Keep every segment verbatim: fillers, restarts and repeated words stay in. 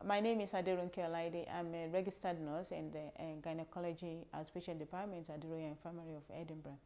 My name is Aderonke Olaide. I'm a registered nurse in the uh, gynecology outpatient department at the Royal Infirmary of Edinburgh.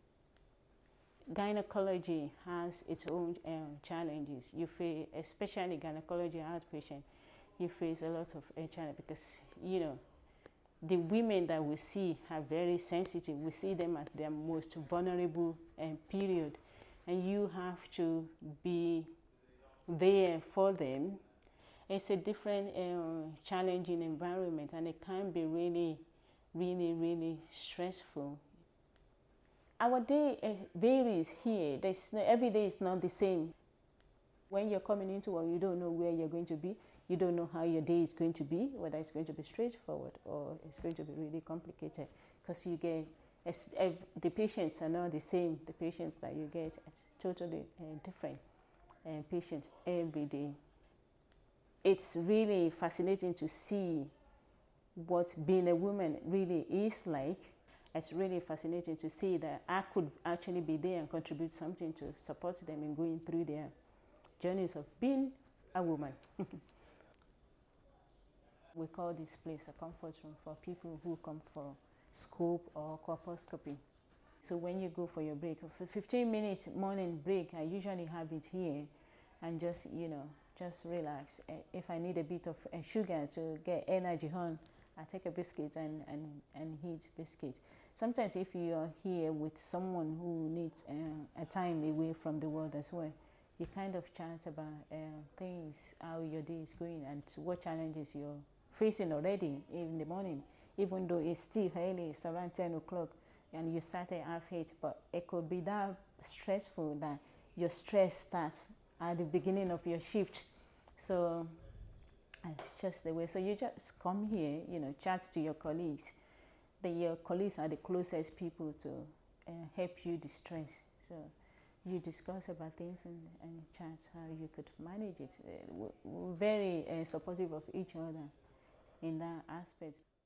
Gynecology has its own um, challenges. You face, especially gynecology outpatient, you face a lot of uh, challenges because, you know, the women that we see are very sensitive. We see them at their most vulnerable um, period, and you have to be there for them. It's a different uh, challenging environment, and it can be really, really, really stressful. Our day uh, varies here. There's no, every day is not the same. When you're coming into work, you don't know where you're going to be. You don't know how your day is going to be, whether it's going to be straightforward or it's going to be really complicated, because you get, the patients are not the same. The patients that you get are totally uh, different uh, patients every day. It's really fascinating to see what being a woman really is like. It's really fascinating to see that I could actually be there and contribute something to support them in going through their journeys of being a woman. We call this place a comfort room for people who come for scope or colposcopy. So when you go for your break, for fifteen minutes morning break, I usually have it here, and just, you know, just relax. If I need a bit of sugar to get energy on, I take a biscuit and, and, and eat biscuit. Sometimes if you are here with someone who needs uh, a time away from the world as well, you kind of chat about uh, things, how your day is going, and what challenges you're facing already in the morning, even though it's still early, it's around ten o'clock, and you started at half eight, but it could be that stressful that your stress starts at the beginning of your shift. So it's just the way. So you just come here, you know, chat to your colleagues. The, your colleagues are the closest people to uh, help you distress. So you discuss about things and, and chat how you could manage it. Uh, we're very uh, supportive of each other in that aspect.